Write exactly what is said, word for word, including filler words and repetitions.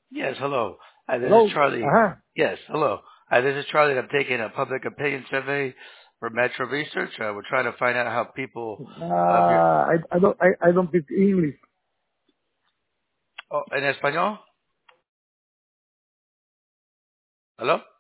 Yes, hello. Hi, this is Hello? Charlie. Uh-huh. Yes, hello. Hi, this is Charlie. I'm taking a public opinion survey for Metro Research. Uh, we're trying to find out how people Uh, of your... I, I don't, I, I don't speak English. Oh, ¿en español? ¿Hello?